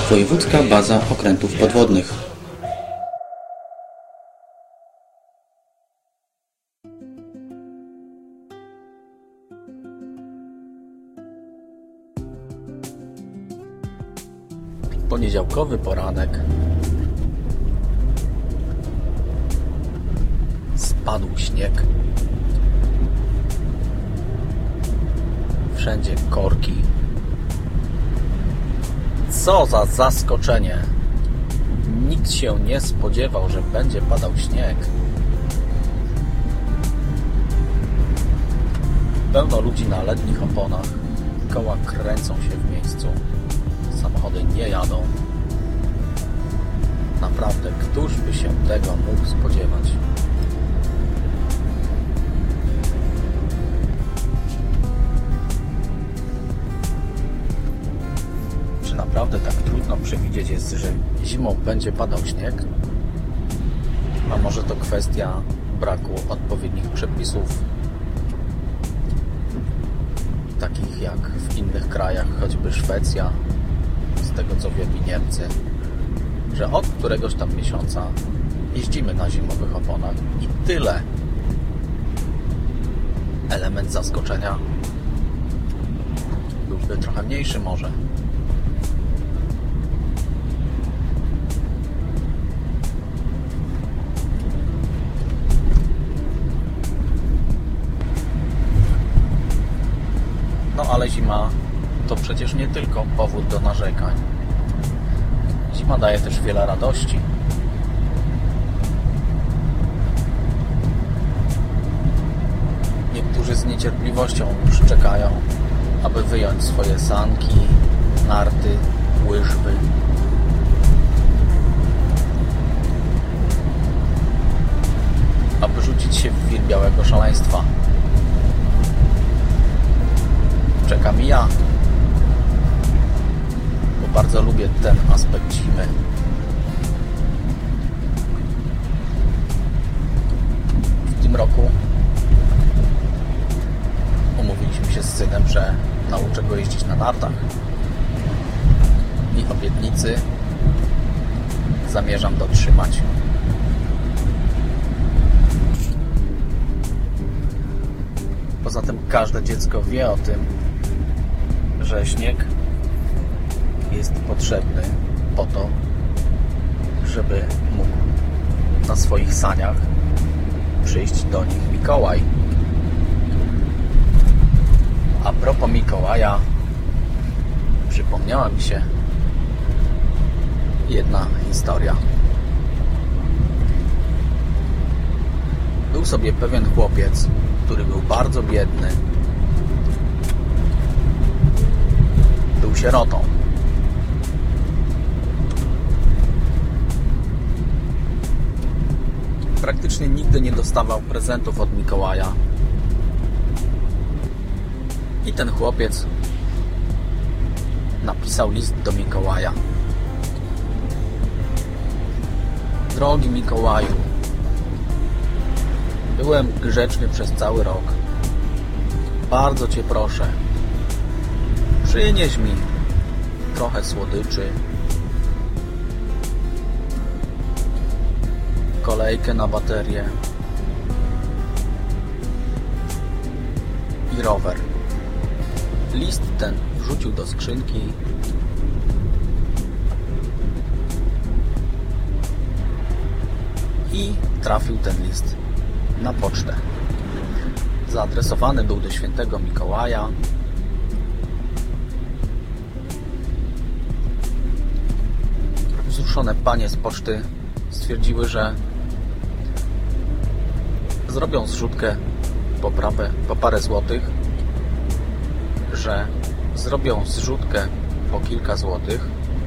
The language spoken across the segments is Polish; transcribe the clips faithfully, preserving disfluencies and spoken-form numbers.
Wojewódzka Baza Okrętów Podwodnych. Poniedziałkowy poranek. Spadł śnieg. Wszędzie korki. Co za zaskoczenie! Nikt się nie spodziewał, że będzie padał śnieg. Pełno ludzi na letnich oponach. Koła kręcą się w miejscu. Samochody nie jadą. Naprawdę, któż by się tego mógł spodziewać? Czy naprawdę tak trudno przewidzieć jest, że zimą będzie padał śnieg? A może to kwestia braku odpowiednich przepisów, takich jak w innych krajach, choćby Szwecja, z tego co wiem i Niemcy, że od któregoś tam miesiąca jeździmy na zimowych oponach i tyle. Element zaskoczenia byłby trochę mniejszy może. No ale zima to przecież nie tylko powód do narzekań. Zima daje też wiele radości. Niektórzy z niecierpliwością już czekają, aby wyjąć swoje sanki, narty, łyżwy. Aby rzucić się w wir białego szaleństwa. Czekam i ja, bo bardzo lubię ten aspekt zimy. W tym roku umówiliśmy się z synem, że nauczę go jeździć na nartach i obietnicy zamierzam dotrzymać. Poza tym każde dziecko wie o tym, że śnieg jest potrzebny po to, żeby mógł na swoich saniach przyjść do nich Mikołaj. A propos Mikołaja, przypomniała mi się jedna historia. Był sobie pewien chłopiec, który był bardzo biedny. Był sierotą. Praktycznie nigdy nie dostawał prezentów od Mikołaja. I ten chłopiec napisał list do Mikołaja. Drogi Mikołaju, byłem grzeczny przez cały rok. Bardzo Cię proszę, przynieś mi trochę słodyczy, kolejkę na baterię i rower. List ten wrzucił do skrzynki i trafił ten list na pocztę. Zaadresowany był do świętego Mikołaja. Wzruszone panie z poczty stwierdziły, że zrobią zrzutkę po, prawe, po parę złotych, że zrobią zrzutkę po kilka złotych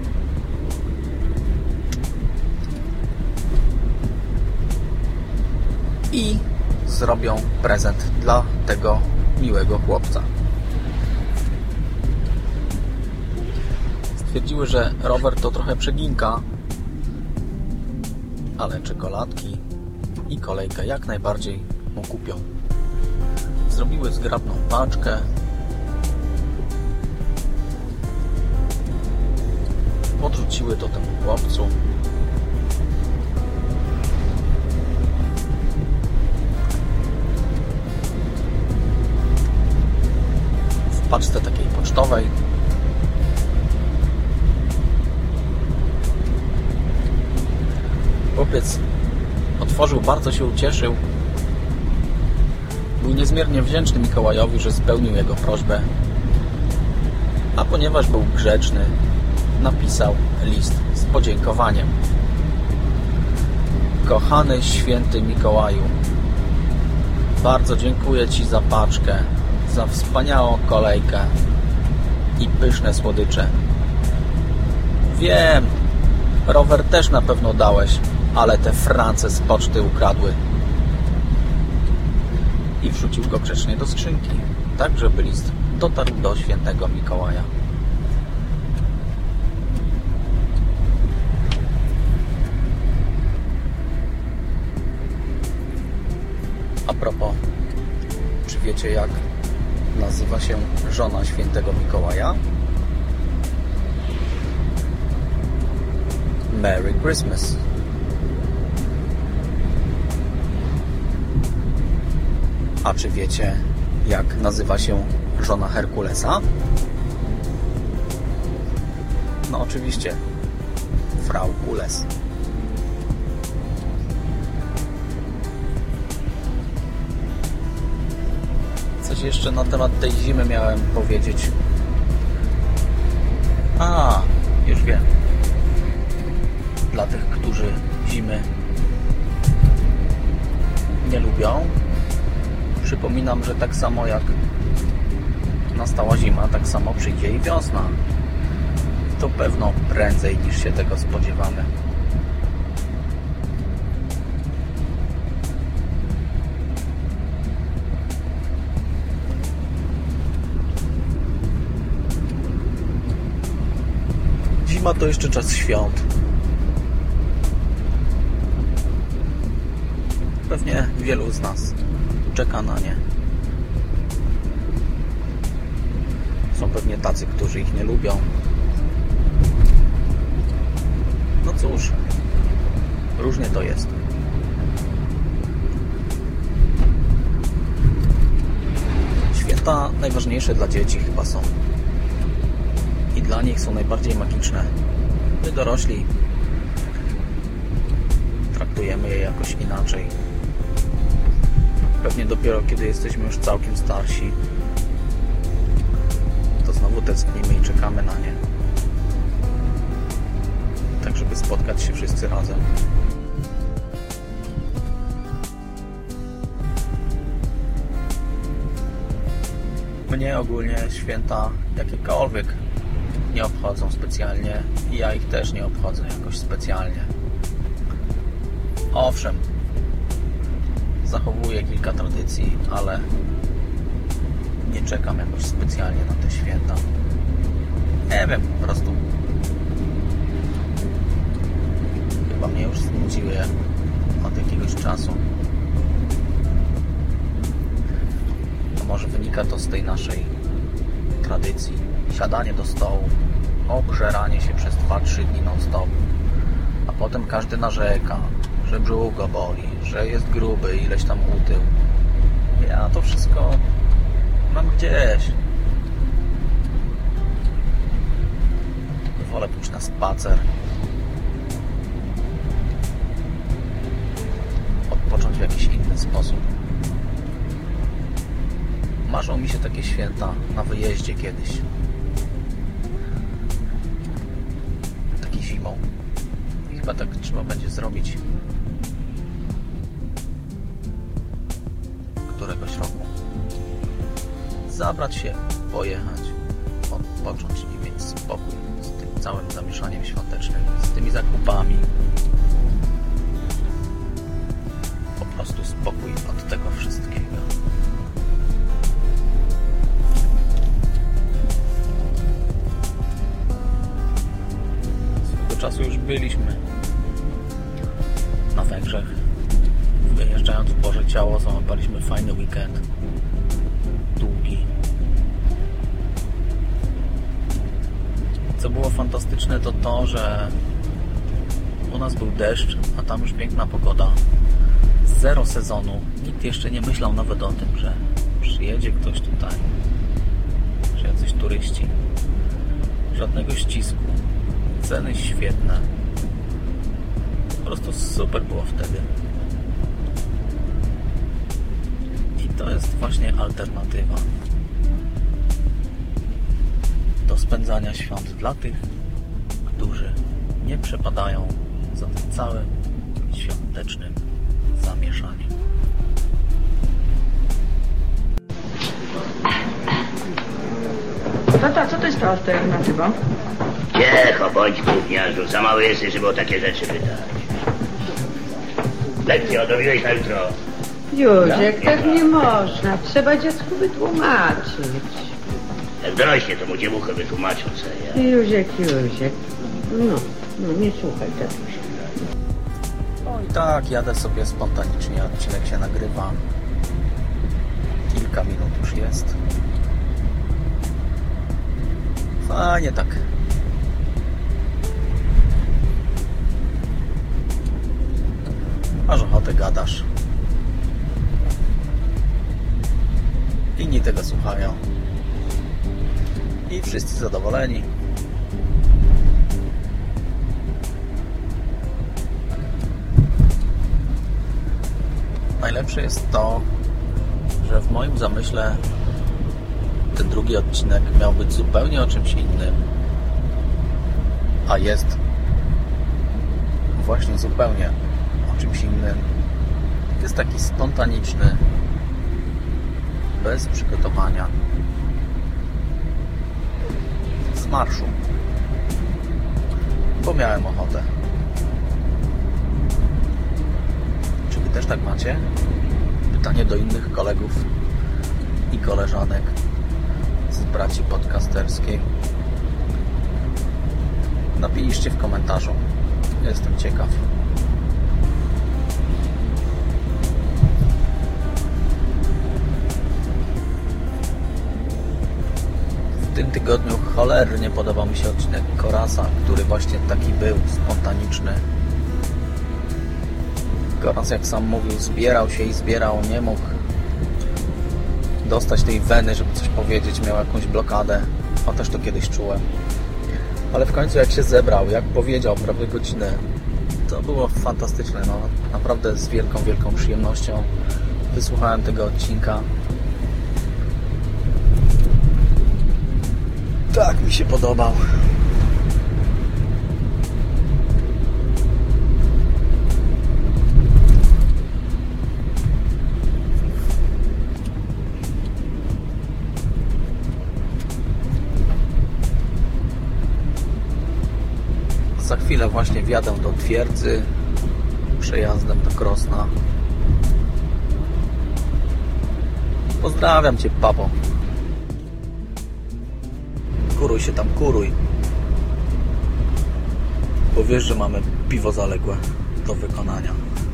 i zrobią prezent dla tego miłego chłopca. Stwierdziły, że rower to trochę przeginka, ale czekoladki i kolejkę jak najbardziej mu kupią. Zrobiły zgrabną paczkę podrzuciły to temu chłopcu. W paczce takiej pocztowej. Chłopiec otworzył, bardzo się ucieszył. Był niezmiernie wdzięczny Mikołajowi, że spełnił jego prośbę. A ponieważ był grzeczny, napisał list z podziękowaniem. Kochany święty Mikołaju, bardzo dziękuję Ci za paczkę, za wspaniałą kolejkę i pyszne słodycze. Wiem, rower też na pewno dałeś, ale te France z poczty ukradły. I wrzucił go grzecznie do skrzynki, tak żeby list dotarł do świętego Mikołaja. A propos, czy wiecie, jak nazywa się żona świętego Mikołaja? Merry Christmas. A czy wiecie, jak nazywa się żona Herkulesa? No oczywiście, Frau Kules. Coś jeszcze na temat tej zimy miałem powiedzieć. A, już wiem. Dla tych, którzy zimy nie lubią, przypominam, że tak samo jak nastała zima, tak samo przyjdzie i wiosna. To pewno prędzej niż się tego spodziewamy. Zima to jeszcze czas świąt. Pewnie wielu z nas czeka na nie. Są pewnie tacy, którzy ich nie lubią. No cóż, różnie to jest. Święta najważniejsze dla dzieci chyba są. I dla nich są najbardziej magiczne. My dorośli traktujemy je jakoś inaczej. Pewnie dopiero kiedy jesteśmy już całkiem starsi, to znowu tęsknimy i czekamy na nie. Tak, żeby spotkać się wszyscy razem. Mnie ogólnie święta jakiekolwiek nie obchodzą specjalnie i ja ich też nie obchodzę jakoś specjalnie. Owszem, zachowuję kilka tradycji, ale nie czekam jakoś specjalnie na te święta. Nie wiem, po prostu chyba mnie już znudziły od jakiegoś czasu. To może wynika to z tej naszej tradycji. Siadanie do stołu, obżeranie się przez dwa trzy dni non stop, a potem każdy narzeka, że brzuch go boli, że jest gruby, ileś tam utył. Ja to wszystko mam gdzieś. Wolę pójść na spacer, odpocząć w jakiś inny sposób. Marzą mi się takie święta na wyjeździe kiedyś. Taki zimą. I chyba tak trzeba będzie zrobić któregoś roku. Zabrać się, pojechać, odpocząć i mieć spokój z tym całym zamieszaniem świątecznym, z tymi zakupami. Po prostu spokój od tego wszystkiego. Swego czasu już byliśmy na Węgrzech. Wyjeżdżając w Boże Ciało, załapaliśmy fajny weekend. Długi. Co było fantastyczne, to to, że u nas był deszcz, a tam już piękna pogoda. Zero sezonu. Nikt jeszcze nie myślał nawet o tym, że przyjedzie ktoś tutaj, że jacyś turyści. Żadnego ścisku. Ceny świetne. Po prostu super było wtedy. I to jest właśnie alternatywa do spędzania świąt dla tych, którzy nie przepadają za tym całym świątecznym zamieszaniem. Tata, co to jest ta alternatywa? Cicho, bądź gówniarzu. Za mały jesteś, żeby o takie rzeczy pytać. Lekcję odrobiłeś na jutro. Józek, tak nie można. Trzeba dziecku wytłumaczyć. Jak dorośnie, to mu dziewuchy wytłumaczą co ja. Józek, Józek. No, no nie słuchaj tatusia. No i tak, jadę sobie spontanicznie, odcinek się nagrywa. Kilka minut już jest. Fajnie tak. Masz ochotę, gadasz. Inni tego słuchają. I wszyscy zadowoleni. Najlepsze jest to, że w moim zamyśle ten drugi odcinek miał być zupełnie o czymś innym, a jest właśnie zupełnie o czymś innym. Jest taki spontaniczny, bez przygotowania, z marszu, bo miałem ochotę. Czy wy też tak macie? Pytanie do innych kolegów i koleżanek z braci podcasterskiej. Napiszcie w komentarzu. Jestem ciekaw. W tym tygodniu cholernie podobał mi się odcinek Korasa, który właśnie taki był, spontaniczny. Koras, jak sam mówił, zbierał się i zbierał, nie mógł dostać tej weny, żeby coś powiedzieć, miał jakąś blokadę. A też to kiedyś czułem. Ale w końcu jak się zebrał, jak powiedział prawie godzinę, to było fantastyczne. No, naprawdę z wielką, wielką przyjemnością wysłuchałem tego odcinka. Tak mi się podobał. Za chwilę właśnie wjadę do Twierdzy przejazdem do Krosna. Pozdrawiam Cię, papo. Kuruj się tam, kuruj. Bo wiesz, że mamy piwo zaległe do wykonania.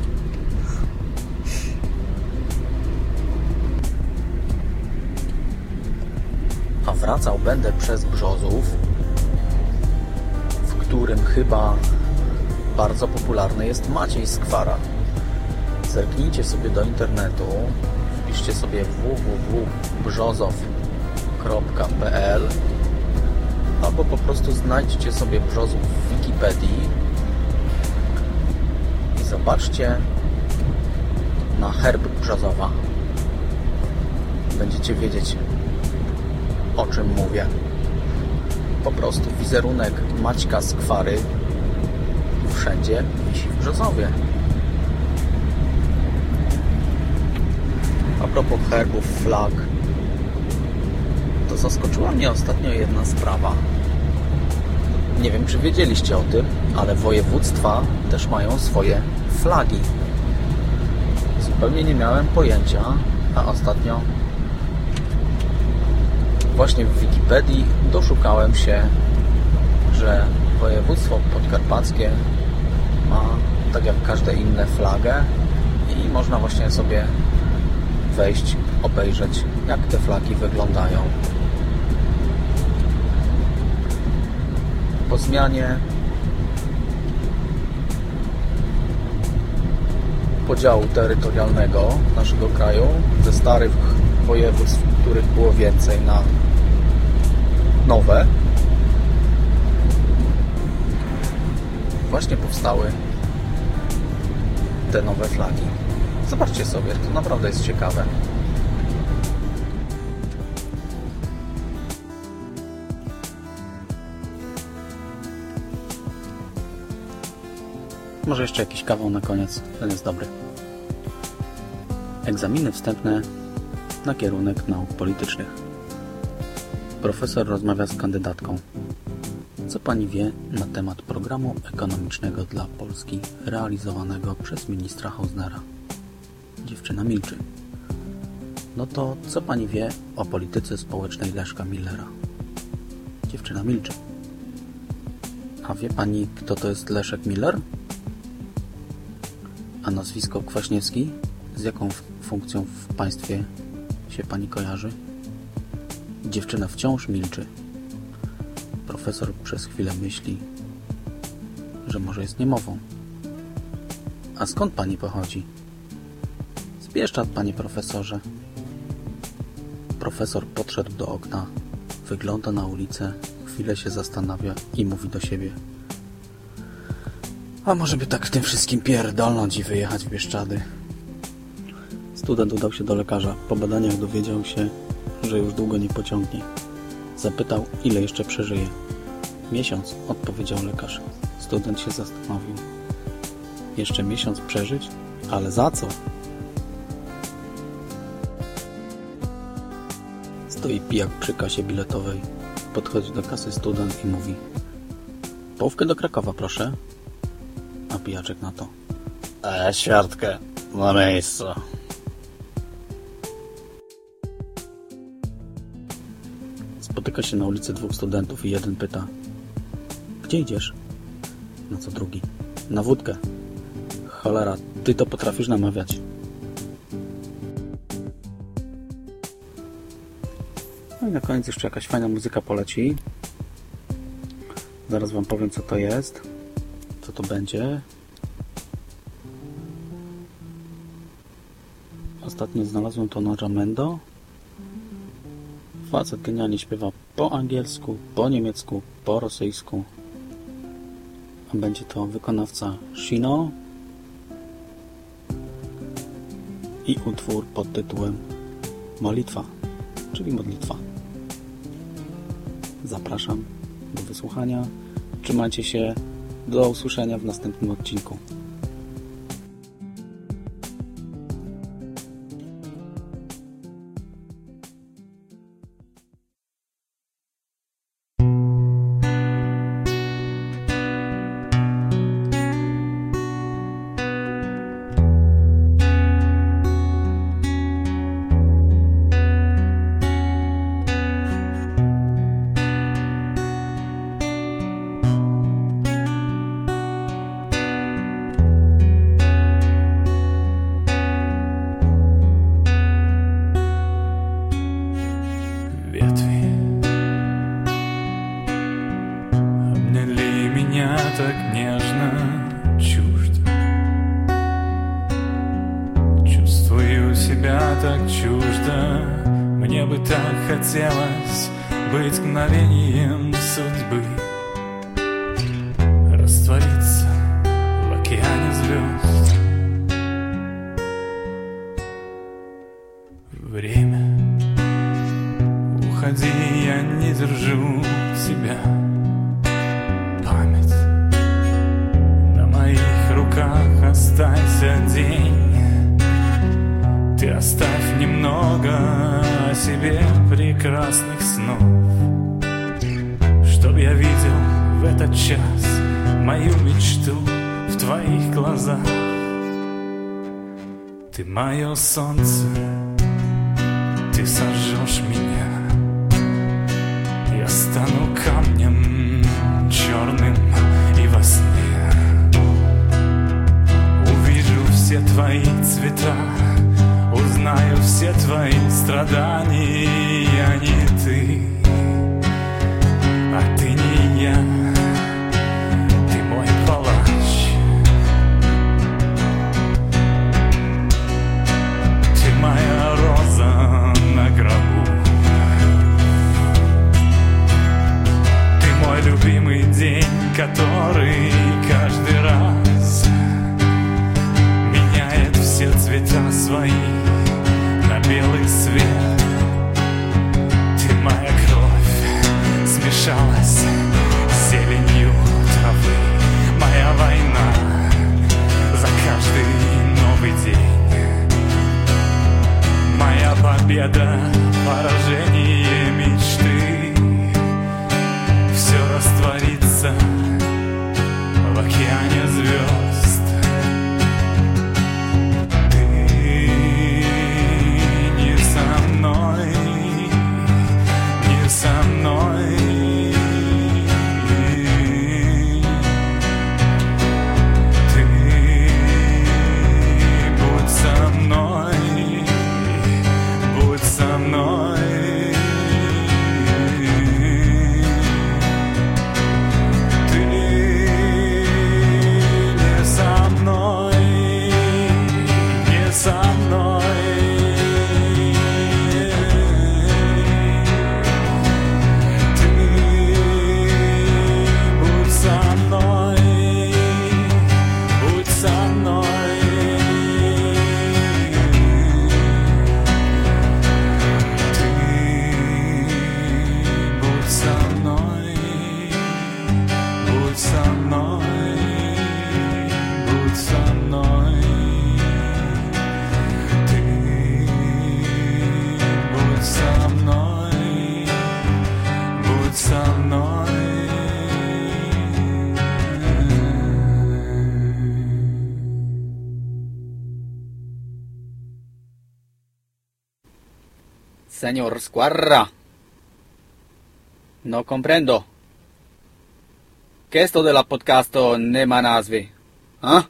A wracał będę przez Brzozów, w którym chyba bardzo popularny jest Maciej Skwara. Zerknijcie sobie do internetu, wpiszcie sobie w w w kropka brzozow kropka p l albo po prostu znajdźcie sobie Brzozów w Wikipedii i zobaczcie na herb Brzozowa. Będziecie wiedzieć, o czym mówię. Po prostu wizerunek Maćka Skwary wszędzie wisi w Brzozowie. A propos herbów, flag, to zaskoczyła mnie ostatnio jedna sprawa. Nie wiem, czy wiedzieliście o tym, ale województwa też mają swoje flagi. Zupełnie nie miałem pojęcia, a ostatnio właśnie w Wikipedii doszukałem się, że województwo podkarpackie ma, tak jak każde inne, flagę i można właśnie sobie wejść, obejrzeć, jak te flagi wyglądają. po zmianie podziału terytorialnego naszego kraju ze starych województw, których było więcej, na nowe, właśnie powstały te nowe flagi. Zobaczcie sobie, to naprawdę jest ciekawe. Może jeszcze jakiś kawał na koniec, ten jest dobry. Egzaminy wstępne na kierunek nauk politycznych. Profesor rozmawia z kandydatką. Co pani wie na temat programu ekonomicznego dla Polski realizowanego przez ministra Hausnera? Dziewczyna milczy. No to co pani wie o polityce społecznej Leszka Millera? Dziewczyna milczy. A wie pani, kto to jest Leszek Miller? A nazwisko Kwaśniewski? Z jaką funkcją w państwie się pani kojarzy? Dziewczyna wciąż milczy. Profesor przez chwilę myśli, że może jest niemową. A skąd pani pochodzi? Z Bieszczad, panie profesorze. Profesor podszedł do okna, wygląda na ulicę, chwilę się zastanawia i mówi do siebie: a może by tak w tym wszystkim pierdolnąć i wyjechać w Bieszczady? Student udał się do lekarza. Po badaniach dowiedział się, że już długo nie pociągnie. Zapytał, ile jeszcze przeżyje. Miesiąc, odpowiedział lekarz. Student się zastanowił. Jeszcze miesiąc przeżyć? Ale za co? Stoi pijak przy kasie biletowej. Podchodzi do kasy student i mówi: połówkę do Krakowa, proszę. A pijaczek na to: e, ćwiartkę na miejscu. Spotyka się na ulicy dwóch studentów i jeden pyta: gdzie idziesz? Na co drugi: na wódkę. Cholera, ty to potrafisz namawiać. No i na koniec jeszcze jakaś fajna muzyka poleci. Zaraz wam powiem, co to jest, co to będzie. Ostatnio znalazłem to na Jamendo. Facet genialnie śpiewa po angielsku, po niemiecku, po rosyjsku. A będzie to wykonawca Shino i utwór pod tytułem Molitwa, czyli modlitwa. Zapraszam do wysłuchania. Trzymajcie się. Do usłyszenia w następnym odcinku. Так нежно, чуждо. Чувствую себя так чуждо. Мне бы так хотелось быть мгновением судьбы, раствориться в океане звезд. Время, уходи, я не держу тебя. Память, на моих руках останься день. Ты оставь немного о себе прекрасных снов, чтоб я видел в этот час мою мечту в твоих глазах. Ты мое солнце, ты сожжешь меня. Я стану камнем черным и во сне увижу все твои цвета, узнаю все твои страдания. Не ты, а ты не я. победа, поражение мечты. Все растворится в океане звезд. Ты не со мной, не со мной. Ты будь со мной, будь со мной. Señor Squarra, no comprendo. ¿Qué esto de la podcastu nie ma nazwy? A?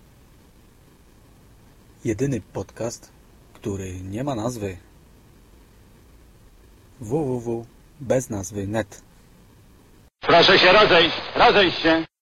Jedyny podcast, który nie ma nazwy. www bez nazwy net. Proszę się rozejść, rozejść się.